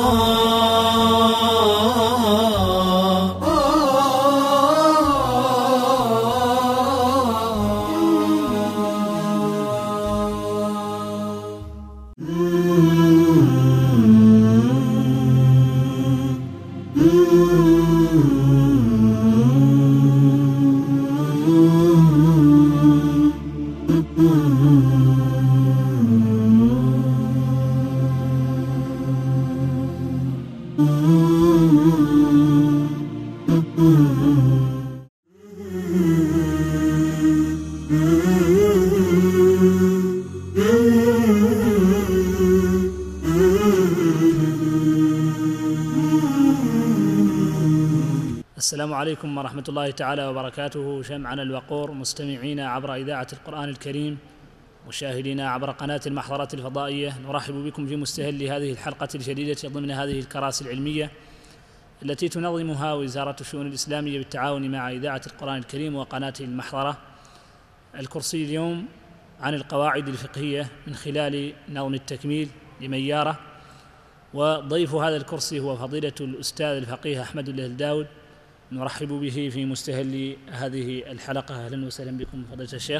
السلام عليكم ورحمة الله تعالى وبركاته. شمعنا الوقور مستمعين عبر إذاعة القرآن الكريم، مشاهدين عبر قناة المحضرات الفضائية، نرحب بكم في مستهل هذه الحلقة الجديدة ضمن هذه الكراسي العلمية التي تنظمها وزارة الشؤون الإسلامية بالتعاون مع إذاعة القرآن الكريم وقناة المحضرة. الكرسي اليوم عن القواعد الفقهية من خلال نظم التكميل لميارة، وضيف هذا الكرسي هو فضيلة الأستاذ الفقيه أحمد الله الداود، نرحب به في مستهل هذه الحلقة. أهلا وسهلا بكم فضيلة الشيخ.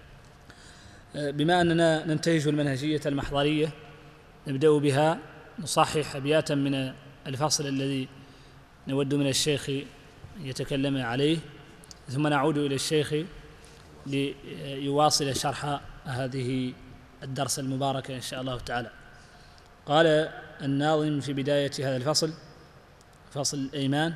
بما أننا ننتهج المنهجية المحضرية نبدأ بها، نصحح أبياتا من الفصل الذي نود من الشيخ أن يتكلم عليه، ثم نعود إلى الشيخ ليواصل شرح هذه الدرس المبارك إن شاء الله تعالى. قال الناظم في بداية هذا الفصل، فصل الأيمان: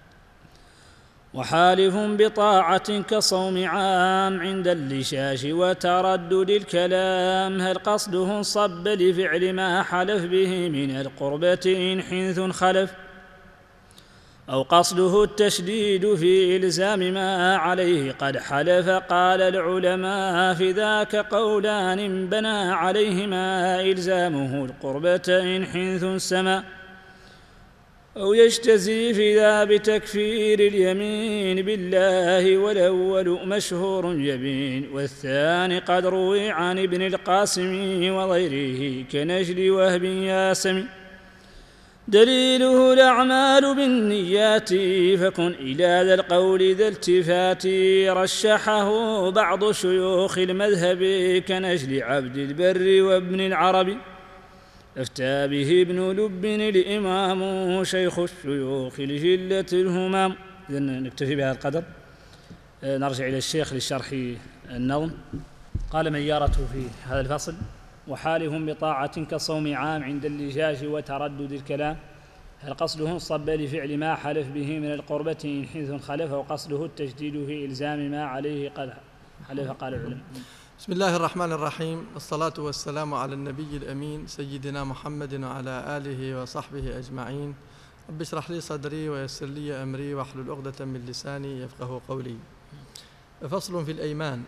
وحالف بطاعة كصوم عام عند اللشاش وتردد الكلام، هل قصده انصب لفعل ما حلف به من القربة إن حنث خلف، أو قصده التشديد في إلزام ما عليه قد حلف. قال العلماء في ذاك قولان بنى عليهما إلزامه القربة إن حنث سما، أو يجتزي في ذا بتكفير اليمين بالله، والأول مشهور يبين، والثاني قد روي عن ابن القاسم وغيره كنجل وهب ياسم. دليله الأعمال بالنيات، فكن إلى ذا القول ذا التفات، رشحه بعض شيوخ المذهب كنجل عبد البر وابن العربي، أفتى به ابن لب الإمام شيخ الشيوخ لجلة الهمام. إذن نكتفي بهذا القدر، نرجع إلى الشيخ للشرح النظم. قال ميارته في هذا الفصل: وحالف بطاعة كصوم عام عند اللجاج وتردد الكلام، هل قصده انصب لفعل ما حلف به من القربة إن حنث خلف، أو قصده التجديد في إلزام ما عليه قد حلف. قال العلماء. بسم الله الرحمن الرحيم، والصلاة والسلام على النبي الأمين سيدنا محمد وعلى آله وصحبه أجمعين. رب اشرح لي صدري ويسر لي أمري واحلل عقدة من لساني يفقه قولي. فصل في الأيمان.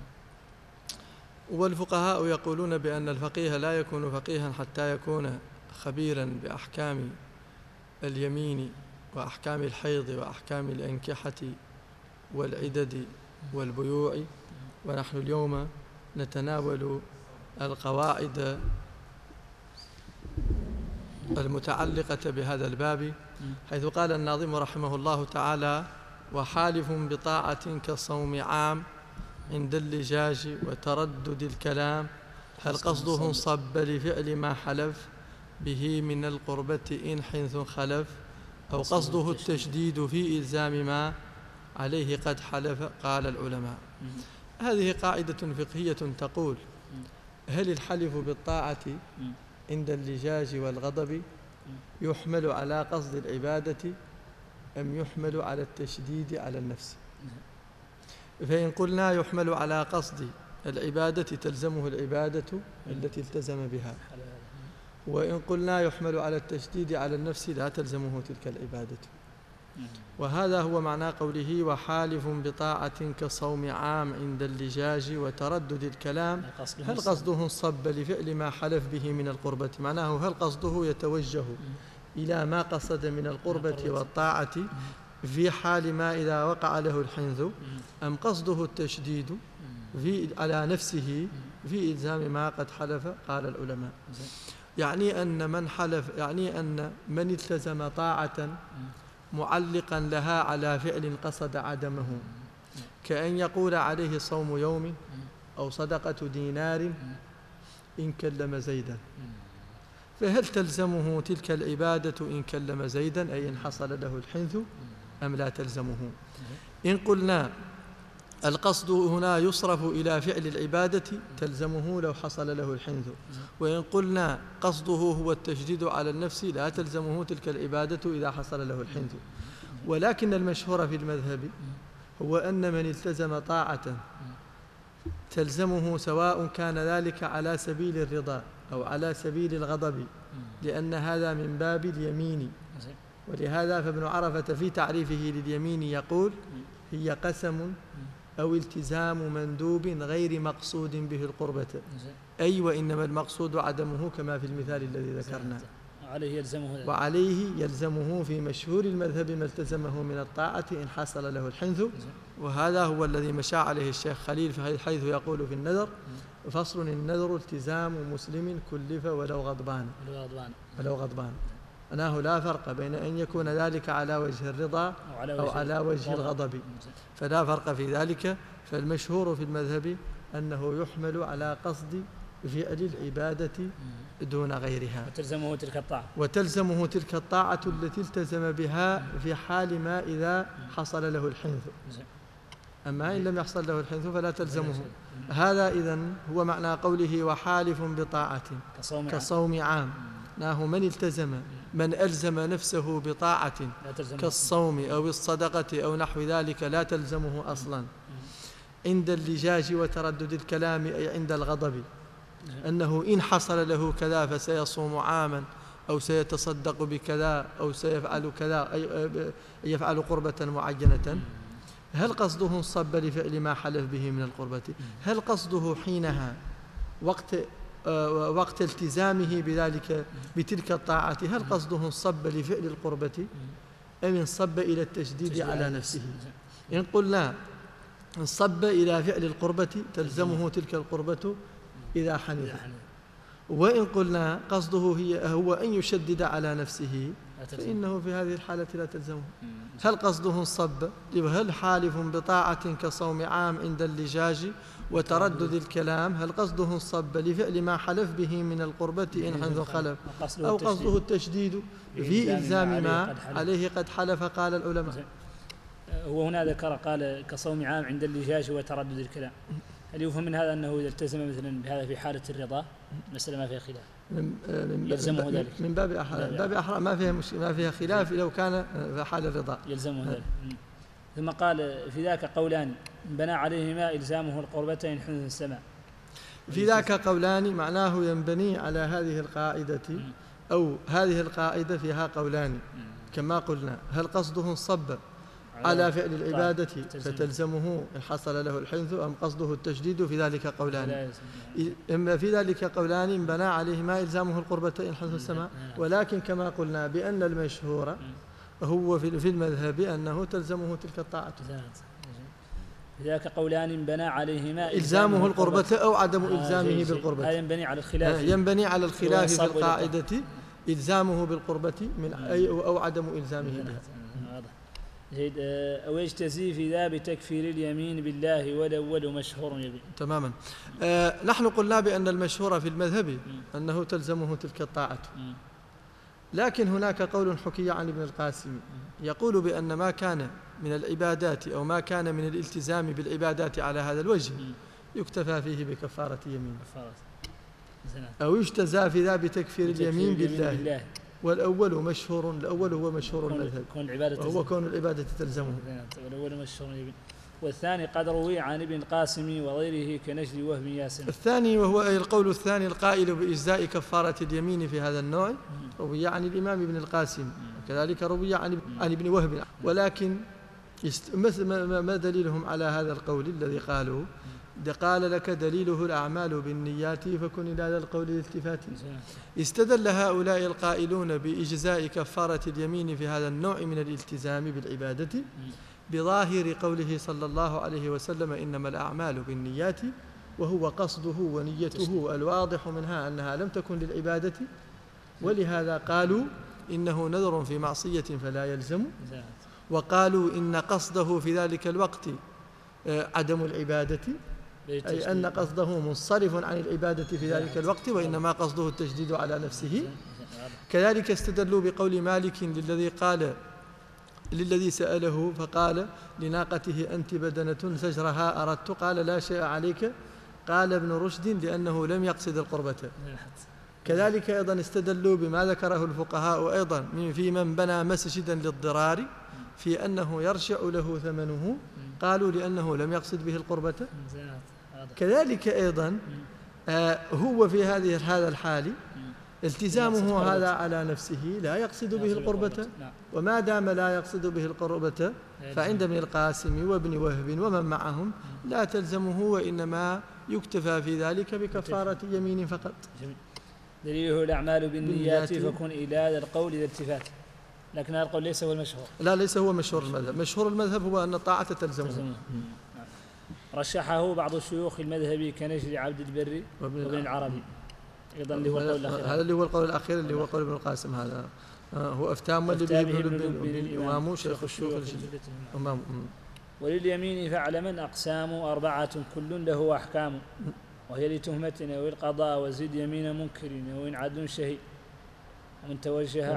والفقهاء يقولون بأن الفقيه لا يكون فقيها حتى يكون خبيرا بأحكام اليمين وأحكام الحيض وأحكام الأنكحة والعدد والبيوع، ونحن اليوم نتناول القواعد المتعلقة بهذا الباب، حيث قال الناظم رحمه الله تعالى: وحالف بطاعة كصوم عام عند اللجاج وتردد الكلام، هل قصده انصب لفعل ما حلف به من القربة إن حنث خلف، أو قصده التشديد في إلزام ما عليه قد حلف. قال العلماء. هذه قاعدة فقهية تقول: هل الحلف بالطاعة عند اللجاج والغضب يحمل على قصد العبادة أم يحمل على التشديد على النفس؟ فإن قلنا يحمل على قصد العبادة تلزمه العبادة التي التزم بها، وإن قلنا يحمل على التشديد على النفس لا تلزمه تلك العبادة. وهذا هو معنى قوله: وحالف بطاعة كصوم عام عند اللجاج وتردد الكلام، هل قصده انصب لفعل ما حلف به من القربة؟ معناه هل قصده يتوجه إلى ما قصد من القربة والطاعة في حال ما إذا وقع له الحنث، أم قصده التشديد على نفسه في إلزام ما قد حلف؟ قال العلماء. يعني أن من التزم طاعة معلقا لها على فعل قصد عدمه، كأن يقول عليه صوم يوم أو صدقة دينار إن كلم زيدا، فهل تلزمه تلك العبادة إن كلم زيدا أي إن حصل له الحنث أم لا تلزمه؟ إن قلنا القصد هنا يصرف إلى فعل العبادة تلزمه لو حصل له الحنث، وإن قلنا قصده هو التشديد على النفس لا تلزمه تلك العبادة إذا حصل له الحنث. ولكن المشهور في المذهب هو أن من التزم طاعة تلزمه سواء كان ذلك على سبيل الرضا أو على سبيل الغضب، لأن هذا من باب اليمين. ولهذا فابن عرفة في تعريفه لليمين يقول هي قسم أو التزام مندوب غير مقصود به القربة، أي وإنما المقصود عدمه كما في المثال الذي ذكرنا. وعليه يلزمه في مشهور المذهب ما التزمه من الطاعة إن حصل له الحنث، وهذا هو الذي مشى عليه الشيخ خليل حيث يقول في النذر: فصل النذر التزام مسلم كلف ولو غضبان. أنه لا فرق بين أن يكون ذلك على وجه الرضا أو على وجه الغضب، فلا فرق في ذلك. فالمشهور في المذهب أنه يحمل على قصد فعل العبادة دون غيرها، وتلزمه تلك الطاعة التي التزم بها في حال ما إذا حصل له الحنث، أما إن لم يحصل له الحنث فلا تلزمه. هذا إذن هو معنى قوله وحالف بطاعة كصوم عام. من التزم من ألزم نفسه بطاعة كالصوم أو الصدقة أو نحو ذلك لا تلزمه أصلا عند اللجاج وتردد الكلام، أي عند الغضب، أنه إن حصل له كذا فسيصوم عاما أو سيتصدق بكذا أو سيفعل كذا، أي يفعل قربة معينة. هل قصده انصب لفعل ما حلف به من القربة؟ هل قصده حينها وقت التزامه بذلك بتلك الطاعة هل قصده انصب لفعل القربة أم انصب إلى التشديد على نفسه؟ إن قلنا انصب إلى فعل القربة تلزمه تلك القربة إذا حنث، وإن قلنا قصده هو أن يشدد على نفسه فإنه في هذه الحالة لا تلزمه. هل قصده انصب؟ هل حالف بطاعة كصوم عام عند اللجاج وتردد الكلام هل قصده انصب لفعل ما حلف به من القربة إن حنث خلف، أو قصده التشديد في إلزام ما عليه قد حلف؟ قال العلماء. هو هنا ذكر قال كصوم عام عند اللجاج وتردد الكلام، هل يفهم من هذا أنه إذا التزم مثلا بهذا في حالة الرضا مسألة ما فيها خلاف يلزمه ذلك؟ من باب أحرى ما فيها خلاف لو كان في حال الرضا يلزمه ذلك. ثم قال في ذاك قولان بنى عليهما إلزامه القربة إن حنث السماء. في ذاك قولان معناه ينبني على هذه القاعدة، أو هذه القاعدة فيها قولان كما قلنا. هل قصده انصب على فعل العبادة فتلزمه إن حصل له الحنث، أم قصده التشديد؟ في ذلك قولان. إما في ذلك قولان بنى عليهما إلزامه القربة إن حنث السماء، ولكن كما قلنا بأن المشهور هو في المذهب أنه تلزمه تلك الطاعة. ذاك قولان بنى عليهما إلزامه القربة أو عدم إلزامه بالقربة. ينبني على الخلاف، ينبني على الخلاف في القاعدة إلزامه بالقربة من أو عدم إلزامه بها. جيد. أو يجتزي في ذا بتكفير اليمين بالله والأول مشهور يبين. تماما. نحن قلنا بأن المشهور في المذهب أنه تلزمه تلك الطاعة، لكن هناك قول حكي عن ابن القاسم يقول بأن ما كان من العبادات أو ما كان من الالتزام بالعبادات على هذا الوجه يكتفى فيه بكفارة يمين، أو يجتزى في ذا بتكفير اليمين بالله. والأول مشهور، الأول هو مشهور المذهب وهو كون العبادة تلزمه. والأول مشهور يبين. والثاني قد روي عن ابن القاسم وغيره كنجد وهب ياسر. الثاني وهو القول الثاني القائل بإجزاء كفارة اليمين في هذا النوع روي عن الإمام ابن القاسم، وكذلك روي عن ابن وهب. ولكن ما دليلهم على هذا القول الذي قالوا؟ قال لك دليله الأعمال بالنيات فكن إلى هذا القول الالتفات. استدل هؤلاء القائلون بإجزاء كفارة اليمين في هذا النوع من الالتزام بالعبادة بظاهر قوله صلى الله عليه وسلم إنما الأعمال بالنيات وهو قصده ونيته الواضح منها أنها لم تكن للعبادة، ولهذا قالوا إنه نذر في معصية فلا يلزم، وقالوا إن قصده في ذلك الوقت عدم العبادة، أي أن قصده منصرف عن العبادة في ذلك الوقت، وإنما قصده التجديد على نفسه. كذلك استدلوا بقول مالك للذي سأله فقال لناقته أنت بدنة زجرها أردت، قال لا شيء عليك، قال ابن رشد لأنه لم يقصد القربة. كذلك أيضا استدلوا بما ذكره الفقهاء أيضا في من بنى مسجدا للضرار في أنه يرشع له ثمنه، قالوا لأنه لم يقصد به القربة. كذلك أيضا هو في هذا الحال التزامه هذا على نفسه لا يقصد به القربة، وما دام لا يقصد به القربة فعند ابن القاسم وابن وهب ومن معهم لا تلزمه، وإنما يكتفى في ذلك بكفارة يمين فقط. دليله الأعمال بالنيات فكن إلى هذا القول إذا التفات، لكن هذا القول ليس هو المشهور. لا، ليس هو مشهور المذهب. مشهور المذهب هو أن الطاعة تلزمه. رشحه بعض الشيوخ المذهبي كنجل عبد البر وابن العربي أيضا، اللي هو القول الأخير. هذا اللي هو القول الأخير اللي هو قول ابن القاسم، هذا هو أفتام وإمام شيخ الشيوخ الإمام. ولليمين فاعلم أقسام 4 كل له أحكام، وهي لتهمة أو القضاء وزد يمين منكر وإن عدل شهيد، ومن توجه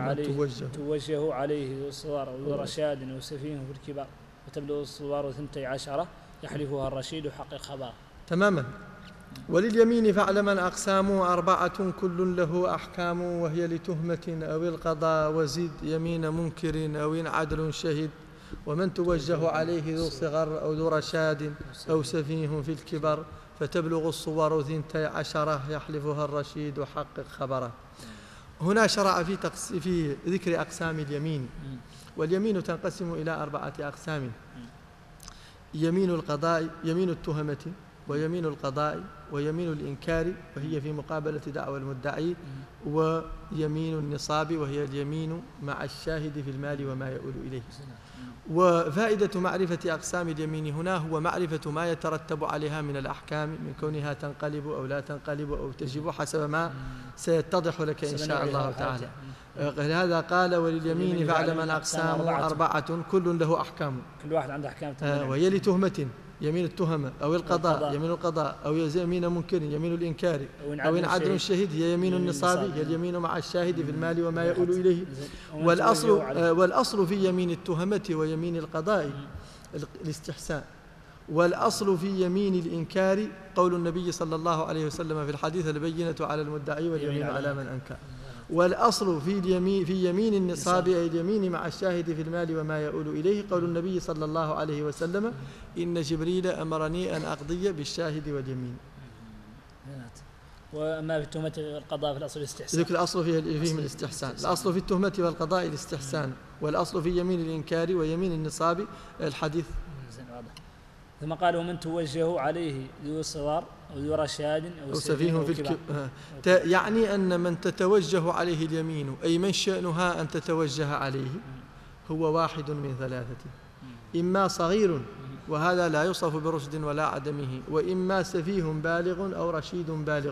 عليه ذو الصغار أو ذو رشاد أو سفيه في الكبار، وتبلغ الصغار 12 يحلفها الرشيد حق خبر. تماما. ولليمين فاعلم أقسام 4 كل له أحكام، وهي لتهمة أو القضاء وزد يمين منكر أو إن عدل شهيد، ومن توجه عليه ذو صغر أو ذو رشاد أو سفيه في الكبر، فتبلغ الصور 12 يحلفها الرشيد حقق خبره. هنا شرع في ذكر أقسام اليمين، واليمين تنقسم إلى 4 أقسام: يمين القضاء، يمين التهمة، ويمين القضاء، ويمين الإنكار وهي في مقابلة دعوى المدعي، ويمين النصاب وهي اليمين مع الشاهد في المال وما يؤول إليه. وفائدة معرفة أقسام اليمين هنا هو معرفة ما يترتب عليها من الأحكام، من كونها تنقلب أو لا تنقلب أو تجب حسب ما سيتضح لك إن شاء الله تعالى. هذا قال ولليمين فاعلم أقسام 4 كل له أحكام، كل واحد عنده أحكام، وهي لتهمة يمين التهمة أو القضاء يمين القضاء أو يمين منكر يمين الإنكار أو إن عدل الشهيد هي يمين النصاب هي اليمين مع الشاهد في المال وما يؤول إليه. والأصل في يمين التهمة ويمين القضاء الاستحسان، والأصل في يمين الإنكار قول النبي صلى الله عليه وسلم في الحديث البينة على المدعي واليمين على من أنكر. والأصل في يمين النصاب أي اليمين مع الشاهد في المال وما يؤول إليه قول النبي صلى الله عليه وسلم إن جبريل أمرني أن أقضي بالشاهد واليمين. وما في التهمة والقضاء في الأصل الاستحسان، ذلك الأصل فيه من الاستحسان. الأصل في التهمة والقضاء الاستحسان، والأصل في يمين الإنكار ويمين النصاب الحديث. ثم قال ومن توجه عليه ذو صغار أو ذو رشاد أو سفيه في الكبار، يعني أن من تتوجه عليه اليمين أي من شأنها أن تتوجه عليه هو واحد من 3: إما صغير وهذا لا يوصف برشد ولا عدمه، وإما سفيه بالغ أو رشيد بالغ.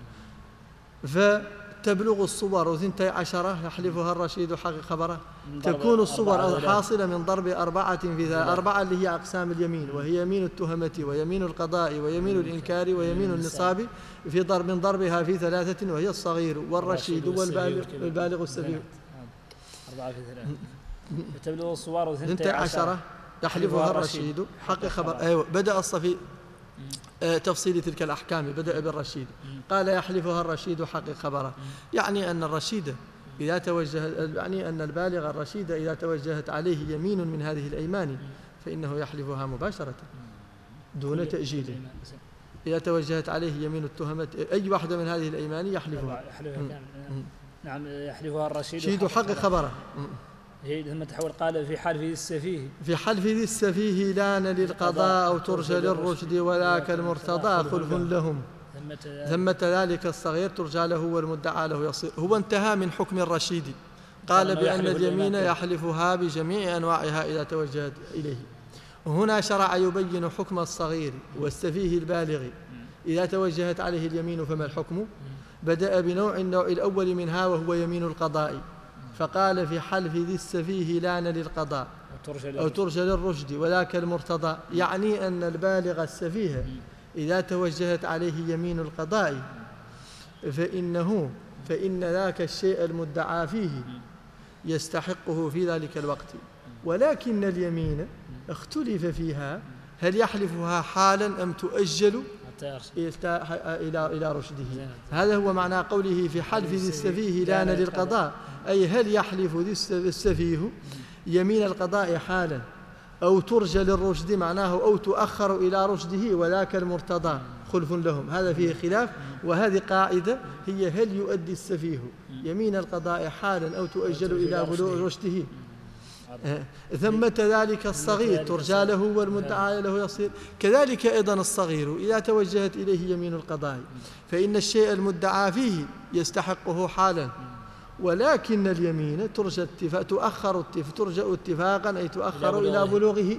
فتبلغ الصور 12 يحلفها الرشيد حق خبره، تكون الصور حاصلة من ضرب 4 في 4 اللي هي أقسام اليمين، وهي يمين التهمة ويمين القضاء ويمين الإنكار ويمين النصاب من ضربها في 3 وهي الصغير والرشيد والبالغ السفيه. 4 في 3 تبلغ الصور 12 يحلفها الرشيد حق خبر. أيوة، بدأ الصفي تفصيل تلك الأحكام بدأ بالرشيد، قال يحلفها الرشيد حق خبره، يعني أن الرشيد إذا يعني أن البالغ الرشيد إذا توجهت عليه يمين من هذه الأيمان فإنه يحلفها مباشرة دون تأجيل. إذا توجهت عليه يمين التهمة أي واحدة من هذه الأيمان يحلفها. نعم، يحلفها الرشيد حق خبره. ثم تحول قال في حلف السفيه، في حلف ذي السفيه لان للقضاء أو ترجى للرشد وذاك المرتضى خلف لهم، ثمة ذلك الصغير ترجى له والمدعى له يصير. هو انتهى من حكم الرشيد، قال بأن اليمين يحلفها بجميع أنواعها إذا توجهت إليه. هنا شرع يبين حكم الصغير والسفيه البالغ إذا توجهت عليه اليمين فما الحكم؟ بدأ بنوع النوع الأول منها وهو يمين القضاء، فقال في حلف ذي السفيه لان للقضاء أو ترجى للرشد وذاك المرتضى، يعني أن البالغ السفيه إذا توجهت عليه يمين القضاء فإن ذاك الشيء المدعى فيه يستحقه في ذلك الوقت، ولكن اليمين اختلف فيها هل يحلفها حالا أم تؤجل إلى رشده. هذا هو معنى قوله في حلف ذي السفيه لان للقضاء، أي هل يحلف ذي السفيه يمين القضاء حالا أو ترجى للرشد، معناه أو تؤخر إلى رشده وذاك المرتضى خلف لهم، هذا فيه خلاف. وهذه قاعدة هي هل يؤدي السفيه يمين القضاء حالا أو تؤجل إلى بلوغ رشده. ثمة ذلك الصغير ترجى له والمدعى له يصير. كذلك أيضا الصغير إذا توجهت إليه يمين القضاء فإن الشيء المدعى فيه يستحقه حالا، ولكن اليمين ترجى ترجى اتفاقا، أي تؤخر إلى بلوغه.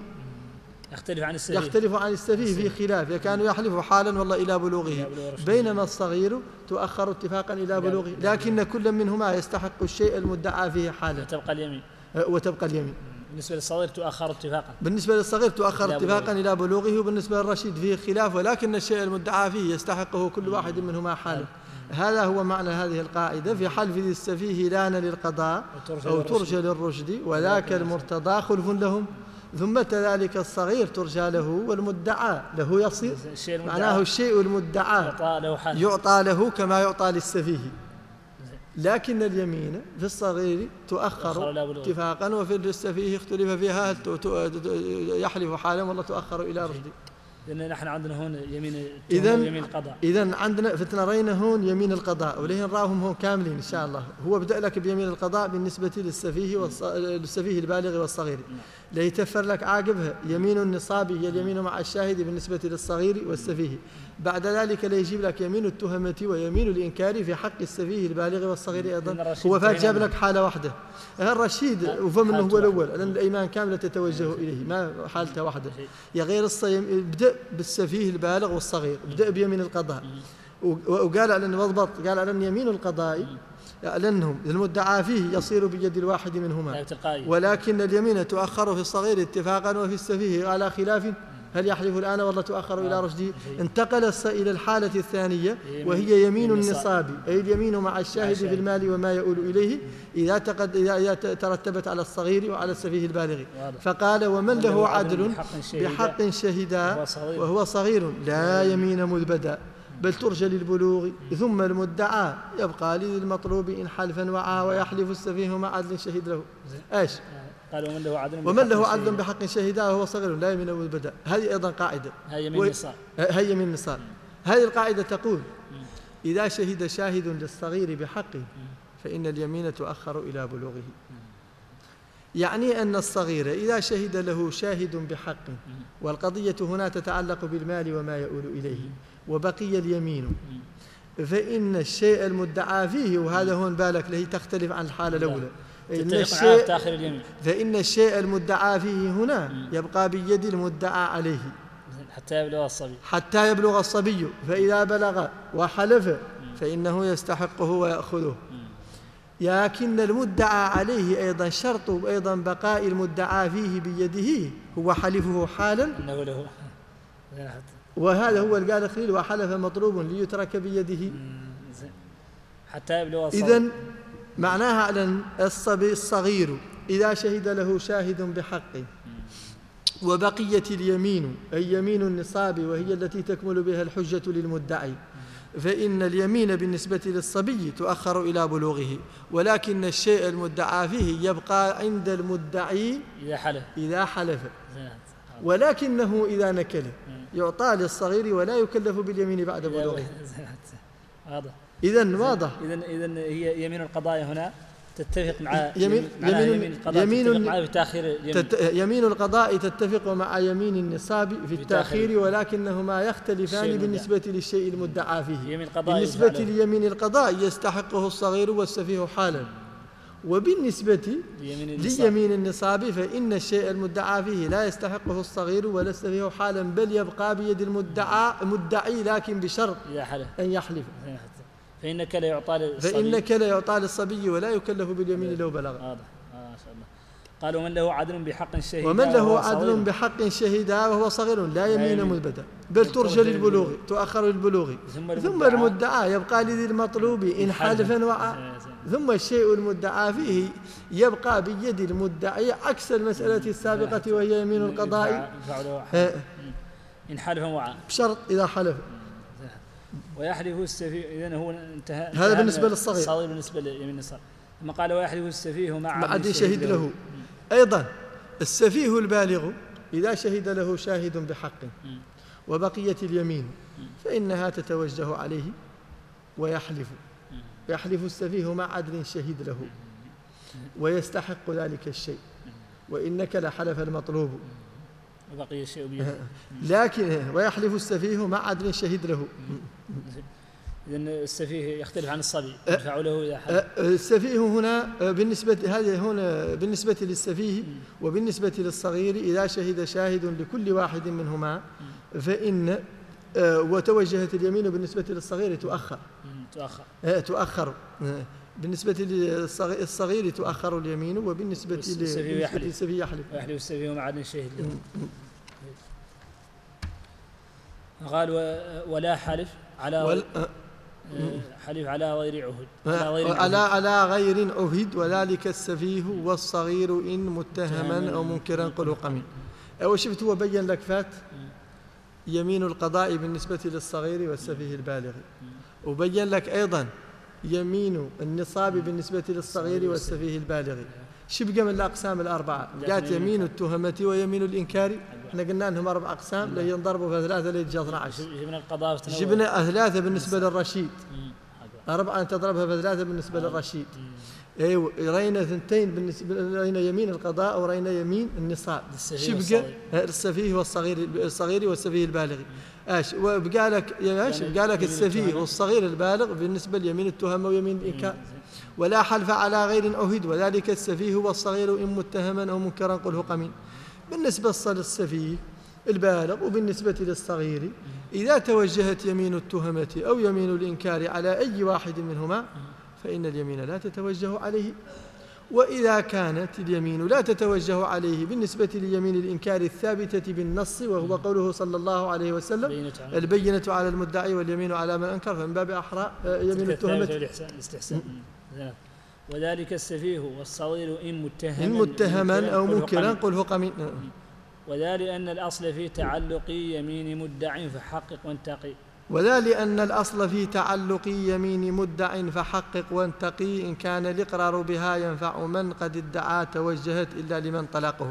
يختلف عن السفيه في خلاف، كان يحلف حالا والله إلى بلوغه، بينما الصغير تؤخر اتفاقا إلى بلوغه، لكن كل منهما يستحق الشيء المدعى فيه حالا وتبقى اليمين. بالنسبة للصغير تؤخر اتفاقا، بالنسبة للصغير تؤخر اتفاقا إلى بلوغه، وبالنسبة للرشيد فيه خلاف، ولكن الشيء المدعى فيه يستحقه كل واحد منهما حالا. هذا هو معنى هذه القاعدة في حلف ذي السفيه لان للقضاء أو ترجى للرشد وذاك المرتضى خلف لهم. ثم ذلك الصغير ترجى له والمدعى له يصير، معناه الشيء المدعى يعطى له كما يعطى للسفيه، لكن اليمين في الصغير تؤخر اتفاقا، وفي السفيه اختلف فيها هل يحلف حالا ولا تؤخر إلى رشده. لأن نحن عندنا هون يمين القضاء. إذن عندنا فتنرين هون يمين القضاء، وليه نراهم هون كاملين إن شاء الله. هو بدأ لك بيمين القضاء بالنسبة للسفيه البالغ والصغير، ليتفر لك عاقبها يمين النصاب هي اليمين مع الشاهد بالنسبة للصغير والسفيه. بعد ذلك ليجيب لك يمين التهمة ويمين الإنكار في حق السفيه البالغ والصغير أيضا. هو فات جاب لك حالة واحدة، الرشيد وفمنه هو الأول، لأن الأيمان كاملة تتوجه إليه، ما حالته واحدة. يا غير الصيام بدأ بالسفيه البالغ والصغير، بدأ بيمين القضاء، وقال على أن مضبط، قال على أن يمين القضاء لأنهم المدعى فيه يصير بيد الواحد منهما، ولكن اليمين تؤخر في الصغير اتفاقا وفي السفيه على خلاف هل يحلف الآن ولا تؤخر إلى رشده. انتقل إلى الحالة الثانية وهي يمين النصاب، أي اليمين مع الشاهد في المال وما يؤول إليه إذا ترتبت على الصغير وعلى السفيه البالغ. فقال ومن له عدل بحق شهدا وهو صغير لا يمين مذبدا بل ترجى للبلوغ، ثم المدعى يبقى للمطلوب إن حلفا وعى ويحلف السفيه مع عدل شهد له. ايش قال ومن له عدل بحق شهدا وهو صغير لا يمين مذبدا. هذه أيضا قاعدة، هي يمين النصاب. هذه القاعدة تقول إذا شهد شاهد للصغير بحقه فإن اليمين تؤخر إلى بلوغه، يعني أن الصغير إذا شهد له شاهد بحق والقضية هنا تتعلق بالمال وما يؤول إليه وبقي اليمين، فإن الشيء المدعى فيه، وهذا هون بالك له تختلف عن الحالة الأولى، فإن الشيء المدعى فيه هنا يبقى بيد المدعى عليه حتى يبلغ الصبي، فإذا بلغ وحلف فإنه يستحقه ويأخذه. لكن المدعى عليه أيضا شرط أيضا بقاء المدعى فيه بيده هو حلفه حالا، وهذا هو قال الخليل وحلف مطلوب ليترك بيده حتى يبلغ الصبي. إذن معناها أن الصبي الصغير إذا شهد له شاهد بحقه وبقيت اليمين أي يمين النصاب وهي التي تكمل بها الحجة للمدعي، فإن اليمين بالنسبة للصبي تؤخر إلى بلوغه، ولكن الشيء المدعى فيه يبقى عند المدعي إذا حلف، ولكنه إذا نكل يعطى للصغير ولا يكلف باليمين بعد بلوغه. إذن واضح. إذن هي يمين القضاء هنا تتفق مع يمين القضاء تتفق مع يمين النصاب في التأخير، ولكنهما يختلفان بالنسبة للشيء المدعى فيه. بالنسبة ليمين القضاء يستحقه الصغير والسفيه حالا، وبالنسبة ليمين النصاب فإن الشيء المدعى فيه لا يستحقه الصغير ولا السفيه حالا، بل يبقى بيد المدعي لكن بشرط أن يحلف. فإنك لا يعطى للصبي ولا يكلف باليمين لو بلغ. ما شاء الله. قال ومن له عدل بحق شهيدا وهو صغير لا يمين مثبتا، بل ترجى للبلوغ تؤخر للبلوغ، ثم المدعى يبقى لذي المطلوب إن حلفا وعى، ثم الشيء المدعى فيه يبقى بيد المدعي عكس المسألة السابقة وهي يمين القضاء إن حلفا وعى بشرط إذا حلف. ويحلف السفيه، إذن هو انتهى هذا بالنسبة للصغير. بالنسبة ليمين النصاب. ثم قال ويحلف السفيه مع عدل شهيد له. أيضا السفيه البالغ إذا شهد له شاهد بحق وبقية اليمين فإنها تتوجه عليه ويحلف السفيه مع عدل شهيد له ويستحق ذلك الشيء، وإنك لحلف المطلوب وبقي الشيء بيده، لكن ويحلف السفيه مع عدل شهيد له. إذن السفيه يختلف عن الصبي، يدفع له إذا حلف. السفيه هنا بالنسبة للسفيه وبالنسبة للصغير إذا شهد شاهد لكل واحد منهما فإن وتوجهت اليمين بالنسبة للصغير تؤخر. بالنسبة للصغير تؤخر اليمين، وبالنسبة للسفيه يحلف. ويحلف السفيه مع عدل شهيد له. قال ولا حلف على حلف على غير عهد وذلك السفيه والصغير إن متهما أو منكرا قل قمين. وشفت وبين لك فات يمين القضاء بالنسبة للصغير والسفيه البالغ، وبين لك أيضا يمين النصاب بالنسبة للصغير والسفيه البالغ. شبقى من الأقسام الأربعة جاءت يمين التهمة ويمين الإنكار، احنا قلنا أنهم 4 أقسام اللي ينضربوا في 3 ليجي 12. جبنا 3 بالنسبة للرشيد، 4 تضربها في 3 بالنسبة للرشيد. أيوة رأينا 2 بالنسبة رأينا يمين القضاء ورأينا يمين النصاب. شبقى السفيه الصغير والسفيه البالغ. وبقى لك السفيه والصغير البالغ بالنسبة ليمين التهمة ويمين الإنكار. ولا حلف على غير عهد وذلك السفيه والصغير إن متهما أو منكرا قل قمين. بالنسبة للسفيه البالغ وبالنسبة للصغير إذا توجهت يمين التهمة أو يمين الإنكار على أي واحد منهما فإن اليمين لا تتوجه عليه، وإذا كانت اليمين لا تتوجه عليه بالنسبة ليمين الإنكار الثابتة بالنص وهو قوله صلى الله عليه وسلم البينة على المدعي واليمين على من أنكر، فمن باب أحرى يمين التهمة. وذلك السفيه والصغير إن متهما أو منكرا قل قمين. وذلك أن الأصل في تعلق يمين مدع فحقق وانتقي. وذلك الأصل في تعلق يمين مدع فحقق وانتقي إن كان الإقرار بها ينفع من قد ادعى توجهت إلا لمن طلقه.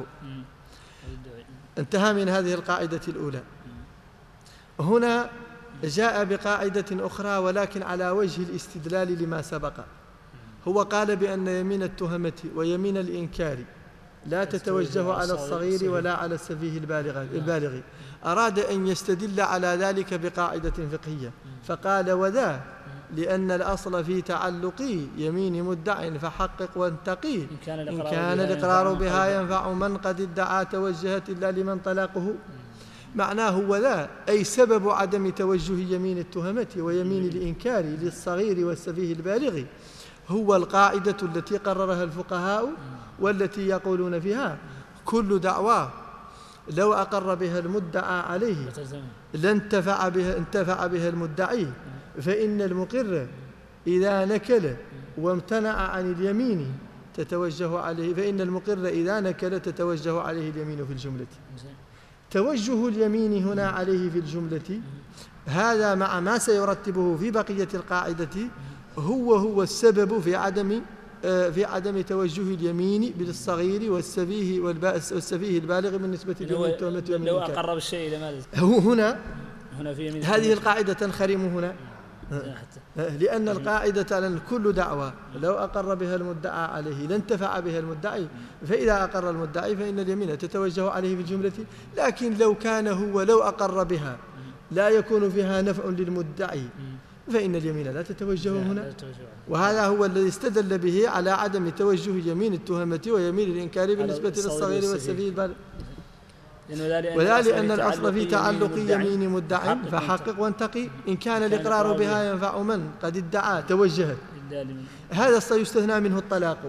انتهى من هذه القاعدة الأولى. هنا جاء بقاعدة أخرى ولكن على وجه الاستدلال لما سبق. هو قال بأن يمين التهمة ويمين الإنكار لا تتوجه على الصغير ولا على السفيه البالغ. أراد أن يستدل على ذلك بقاعدة فقهية فقال وذا لأن الأصل في تعلق يمين مدع فحقق وانتقي إن كان الإقرار بها ينفع من قد ادعى توجهت إلا لمن طلاقه. معناه وذا أي سبب عدم توجه يمين التهمة ويمين الإنكار للصغير والسفيه البالغ هو القاعدة التي قررها الفقهاء والتي يقولون فيها كل دعوى لو أقر بها المدعى عليه لانتفع بها المدعي، فإن المقر إذا نكل وامتنع عن اليمين تتوجه عليه، فإن المقر إذا نكل تتوجه عليه اليمين في الجملة. توجه اليمين هنا عليه في الجملة هذا مع ما سيرتبه في بقية القاعدة هو السبب في عدم توجه اليمين بالصغير والسفيه البالغ بالنسبة للتهمة. لو أقر بالشيء لماذا؟ هنا في هذه القاعدة تنخرم هنا لأن القاعدة لأن كل دعوة لو أقر بها المدعى عليه لانتفع بها المدعي، فإذا أقر المدعي فإن اليمين تتوجه عليه في الجملة. لكن لو كان هو لو أقر بها لا يكون فيها نفع للمدعي فإن اليمين لا تتوجه هنا. وهذا هو الذي استدل به على عدم توجه يمين التهمة ويمين الإنكار بالنسبة للصغير والسفيه البالغ. وذلك أن الأصل في تعلق يمين مدع فحقق وانتقي إن كان الإقرار بها ينفع من قد ادعى توجهت. هذا يستثنى منه الطلاق.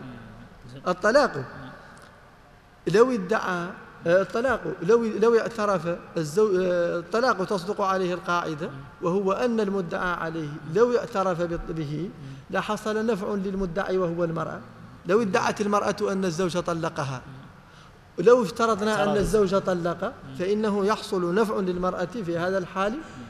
لو ادعى لو اعترف الطلاق تصدق عليه القاعدة، وهو أن المدعى عليه لو اعترف به لحصل نفع للمدعي وهو المرأة. لو ادعت المرأة أن الزوج طلقها، لو افترضنا أن الزوج طلق فإنه يحصل نفع للمرأة في هذا الحال،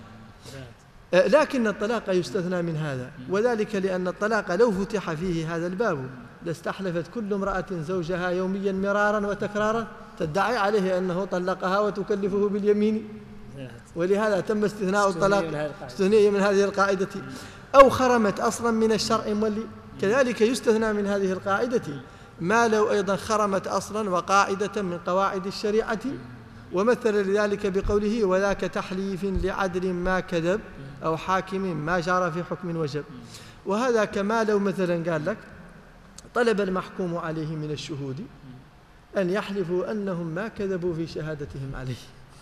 لكن الطلاق يستثنى من هذا، وذلك لأن الطلاق لو فتح فيه هذا الباب لاستحلفت كل امرأة زوجها يوميا مرارا وتكرارا تدعي عليه أنه طلقها وتكلفه باليمين، ولهذا تم استثناء الطلاق استثنية من هذه القاعدة. أو خرمت أصلا من الشرع مولي، كذلك يستثنى من هذه القاعدة ما لو أيضا خرمت أصلا وقاعدة من قواعد الشريعة، ومثل لذلك بقوله وذاك تحليف لعدل ما كذب أو حاكم ما جار في حكم وجب. وهذا كما لو مثلا قال لك طلب المحكوم عليه من الشهود أن يحلفوا أنهم ما كذبوا في شهادتهم عليه،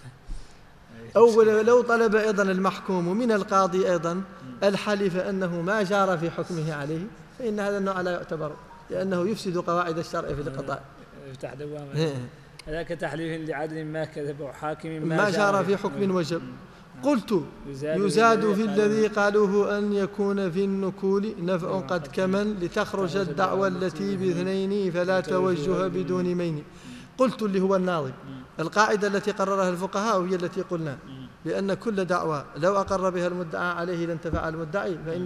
أو لو طلب أيضا المحكوم من القاضي أيضا الحلف أنه ما جار في حكمه عليه، فإن هذا النوع لا يعتبر، لأنه يفسد قواعد الشرع في القضاء. يفتح دوامة. هذاك تحليف لعدل ما كذب وحاكم ما جار في حكم وجب. قلت يزاد في الذي قالوه أن يكون في النكول نفع قد كمن لتخرج الدعوى التي باثنين فلا توجه بدون مين. قلت اللي هو الناظم، القاعدة التي قررها الفقهاء هي التي قلنا بأن كل دعوى لو أقر بها المدعى عليه لانتفع المدعي، فإن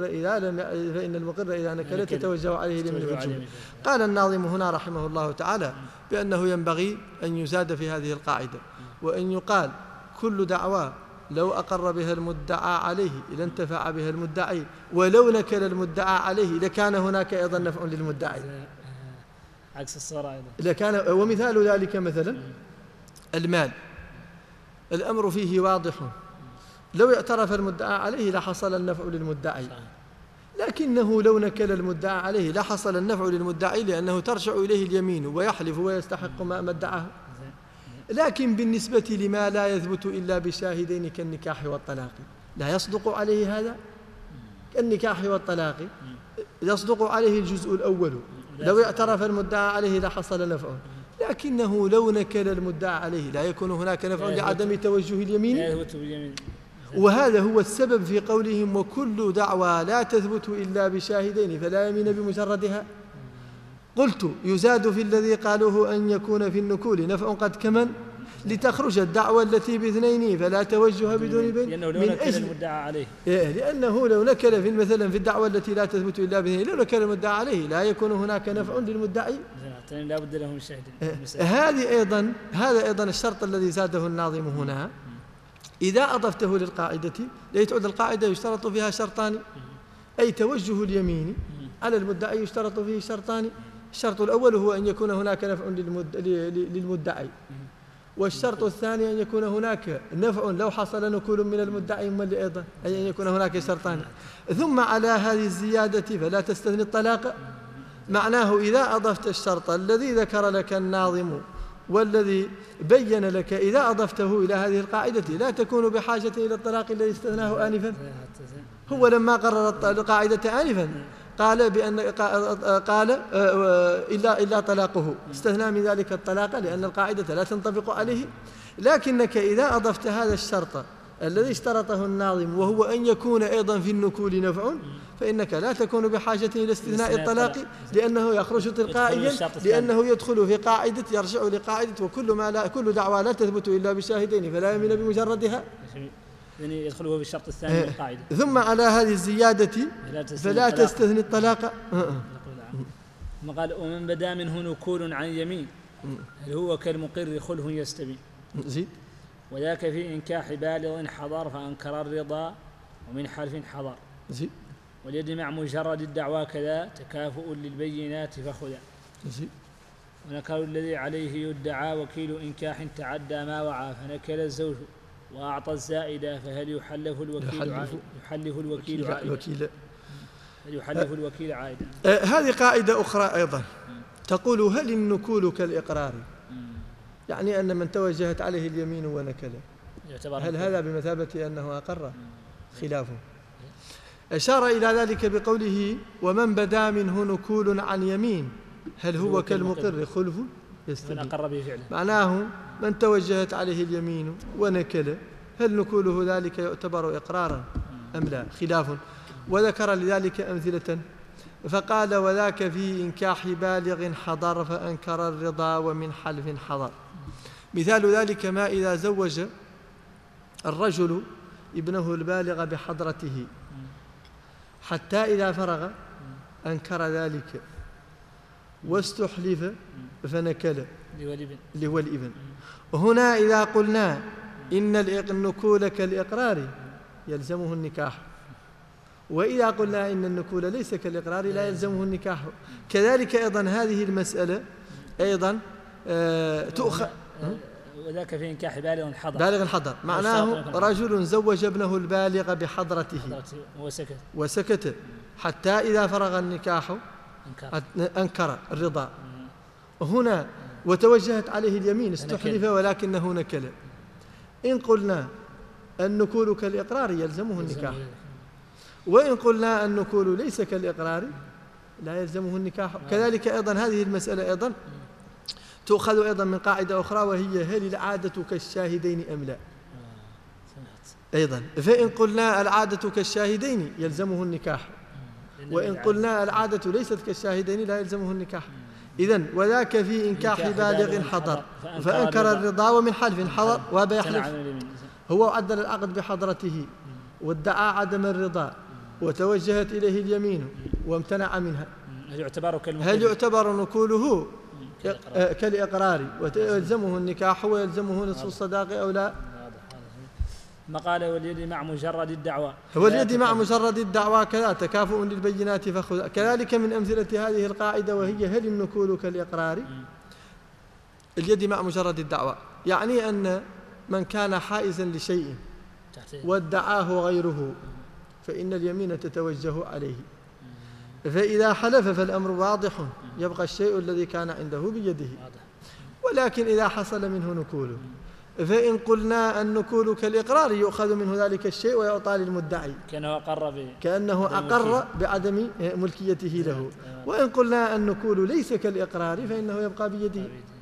المقر إذا نكلت يتوجه عليه لمن الوجوه. قال الناظم هنا رحمه الله تعالى بأنه ينبغي أن يزاد في هذه القاعدة، وأن يقال كل دعوى لو أقر بها المدعى عليه لانتفع بها المدعي، ولو نكل المدعى عليه لكان هناك أيضا نفع للمدعي عكس الصورة أيضا لكان. ومثال ذلك مثلا المال، الأمر فيه واضح، لو اعترف المدعى عليه لحصل النفع للمدعي، لكنه لو نكل المدعى عليه لحصل النفع للمدعي لأنه ترجع إليه اليمين ويحلف ويستحق ما ادعاه. لكن بالنسبة لما لا يثبت إلا بشاهدين كالنكاح والطلاق لا يصدق عليه هذا. كالنكاح والطلاق يصدق عليه الجزء الأول، لو اعترف المدعى عليه لحصل نفع، لكنه لو نكل المدعى عليه لا يكون هناك نفع لعدم توجه اليمين. وهذا هو السبب في قولهم وكل دعوى لا تثبت إلا بشاهدين فلا يمين بمجردها. قلت يزاد في الذي قالوه أن يكون في النكول نفع قد كمن لتخرج الدعوى التي باثنين فلا توجه بدون بين، لأنه لو نكل المدعى عليه، لأنه لو نكل في مثلا في الدعوى التي لا تثبت إلا باثنين لو نكل المدعى عليه لا يكون هناك نفع للمدعي، لا بد له من شاهد. هذا أيضا الشرط الذي زاده الناظم هنا. إذا أضفته للقاعدة ليتعد القاعدة يشترط فيها شرطان، أي توجه اليمين على المدعي يشترط فيه شرطان. الشرط الأول هو أن يكون هناك نفع للمدعي، والشرط الثاني أن يكون هناك نفع لو حصل نكول من المدعي أيضا، أي أن يكون هناك شرطان. ثم على هذه الزيادة فلا تستثني الطلاق. معناه إذا أضفت الشرط الذي ذكر لك الناظم والذي بين لك إذا أضفته إلى هذه القاعدة لا تكون بحاجة إلى الطلاق الذي استثناه آنفا. هو لما قرر القاعدة آنفا قال إلا طلاقه، استثنى من ذلك الطلاق لأن القاعدة لا تنطبق عليه. لكنك إذا أضفت هذا الشرط الذي اشترطه الناظم وهو أن يكون أيضا في النكول نفع، فإنك لا تكون بحاجة إلى استثناء الطلاق لأنه يخرج تلقائيا، لأنه يدخل في قاعدة يرجع لقاعدة كل دعوى لا تثبت إلا بشاهدين فلا يمين بمجردها، يعني يدخله في الشرط الثاني من القاعدة. ثم على هذه الزيادة فلا تستثني الطلاق. ثم قال ومن بدا منه نكول عن يمين هل هو كالمقر خله يستبين. زيد. وذاك في إنكاح بالغ حضر فأنكر الرضا ومن حلف حضر. زيد. واليد مع مجرد الدعوى كذا تكافؤ للبينات فخذا. زيد. ونكال الذي عليه يدعى وكيل إنكاح تعدى ما وعى فنكل الزوج وأعطى الزائدة فهل يحلف الوكيل عائدا؟ هذه قاعدة أخرى أيضا تقول هل النكول كالإقرار؟ يعني أن من توجهت عليه اليمين ونكله هل هذا بمثابة أنه أقر؟ خلافه. أشار إلى ذلك بقوله ومن بدا منه نكول عن يمين هل هو كالمقر خلف يستبين. معناه من توجهت عليه اليمين ونكله هل نكوله ذلك يعتبر إقرارا أم لا؟ خلاف. وذكر لذلك أمثلة فقال وذاك في إنكاح بالغ حضر فأنكر الرضا ومن حلف حضر. مثال ذلك ما إذا زوج الرجل ابنه البالغ بحضرته حتى إذا فرغ أنكر ذلك واستحلف فنكل لهو الابن. هنا إذا قلنا إن النكول كالإقرار يلزمه النكاح، وإذا قلنا إن النكول ليس كالإقرار لا يلزمه النكاح. كذلك أيضا هذه المسألة أيضا تؤخذ وذاك في إنكاح بالغ حضر معناه رجل زوج ابنه البالغ بحضرته وسكت حتى إذا فرغ النكاح أنكر الرضا. هنا وتوجهت عليه اليمين استحلف ولكنه نكل. إن قلنا النكول كالإقرار يلزمه النكاح، وإن قلنا النكول ليس كالإقرار لا يلزمه النكاح. كذلك أيضا هذه المسألة أيضا تؤخذ أيضا من قاعدة أخرى وهي هل العادة كالشاهدين أم لا؟ أيضا فإن قلنا العادة كالشاهدين يلزمه النكاح، وإن قلنا العادة ليست كالشاهدين لا يلزمه النكاح. إذن وذاك في إنكاح بالغ حضر فأنكر الرضا ومن حلف حضر وابى يحلف. هو عدل العقد بحضرته وادعى عدم الرضا وتوجهت إليه اليمين وامتنع منها، هل يعتبر نكوله كالإقرار ويلزمه النكاح ويلزمه نصف الصداق أو لا؟ ما قال واليد مع مجرد الدعوى، واليد مع مجرد الدعوى كذا تكافؤ للبينات فخذ. كذلك من أمثلة هذه القاعدة وهي هل النكول كالإقرار؟ اليد مع مجرد الدعوى يعني أن من كان حائزا لشيء وادعاه غيره فإن اليمين تتوجه عليه، فإذا حلف فالأمر واضح يبقى الشيء الذي كان عنده بيده. ولكن إذا حصل منه نكول فإن قلنا النكول كالإقرار يؤخذ منه ذلك الشيء ويعطى للمدعي كأنه أقر بعدم ملكيته له. وإن قلنا النكول ليس كالإقرار فإنه يبقى بيده.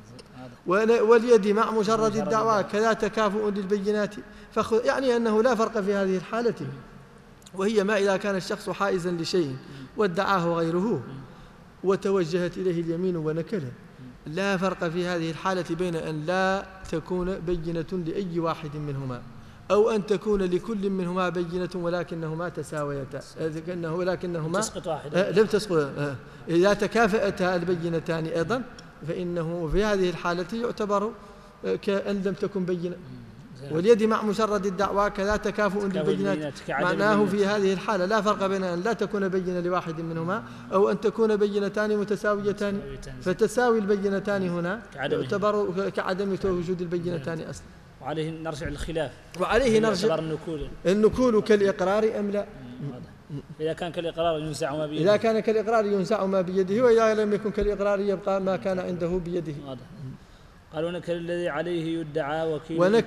واليد مع مجرد الدعوى كذا تكافؤ للبينات فخذ، يعني أنه لا فرق في هذه الحالة، وهي ما إذا كان الشخص حائزا لشيء وادعاه غيره وتوجهت إليه اليمين ونكله، لا فرق في هذه الحالة بين أن لا تكون بينة لأي واحد منهما أو أن تكون لكل منهما بينة ولكنهما تساويتا، ولكنهما لم تسقط. إذا تكافأتا البينتان أيضا فإنه في هذه الحالة يعتبر كأن لم تكن بينة. واليد مع مجرد الدعوى كذا تكافؤ للبينات، معناه في هذه الحالة لا فرق بين أن لا تكون بينة لواحد منهما أو أن تكون بينتان متساويتان، فتساوي البينتان هنا يعتبر كعدم وجود البينتان أصلا. وعليه نرجع للخلاف، وعليه نرجع النكول كالإقرار أم لا؟ إذا كان كالإقرار ينزع ما بيده، إذا كان كالإقرار ينزع ما بيده، وإذا لم يكن كالإقرار يبقى ما كان عنده بيده. قال ونكل الذي عليه يدعى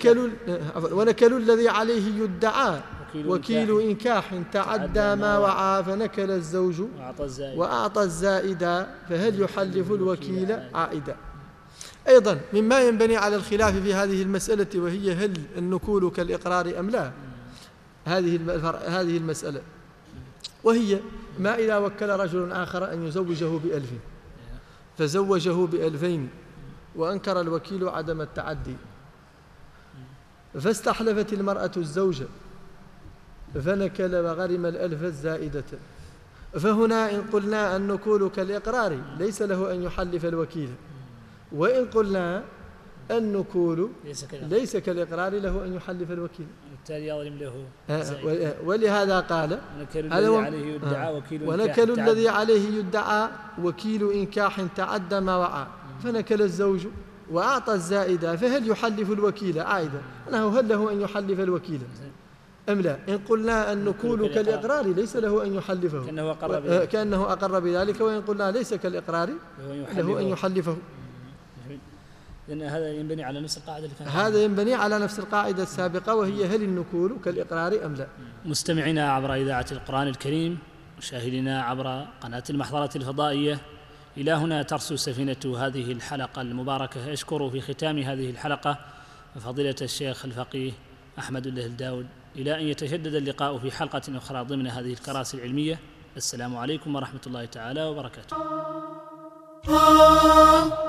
ونكل الذي عليه يدعى وكيل إنكاح تعدى ما وعى فنكل الزوج وأعطى الزائدا فهل يحلف الوكيل عائدا. أيضا مما ينبني على الخلاف في هذه المسألة وهي هل النكول كالإقرار أم لا، هذه المسألة وهي ما إذا وكل رجل آخر أن يزوجه ب1000 فزوجه ب2000 وأنكر الوكيل عدم التعدي فاستحلفت المرأة الزوج فنكل وغرم 1000 الزائدة، فهنا إن قلنا النكول كالإقرار ليس له أن يحلف الوكيل، وإن قلنا النكول ليس كالإقرار له أن يحلف الوكيل، بالتالي يظلم له. ولهذا قال ونكل الذي عليه يدعى وكيل إنكاح تعدى ما وعى فنكل الزوج وأعطى الزائدة، فهل يحلف الوكيل عائدا؟ أنه هل له أن يحلف الوكيل أم لا؟ إن قلنا النكول كالإقرار ليس له أن يحلفه كأنه أقر بذلك، وإن قلنا ليس كالإقرار له أن يحلفه. لأن هذا ينبني على نفس القاعدة هذا ينبني على نفس القاعدة السابقة، وهي هل النكول كالإقرار أم لا. مستمعينا عبر إذاعة القرآن الكريم، مشاهدينا عبر قناة المحضرة الفضائية، إلى هنا ترسو سفينة هذه الحلقة المباركة. أشكر في ختام هذه الحلقة فضيلة الشيخ الفقيه أحمد الداود، إلى أن يتجدد اللقاء في حلقة أخرى ضمن هذه الكراسي العلمية. السلام عليكم ورحمة الله تعالى وبركاته.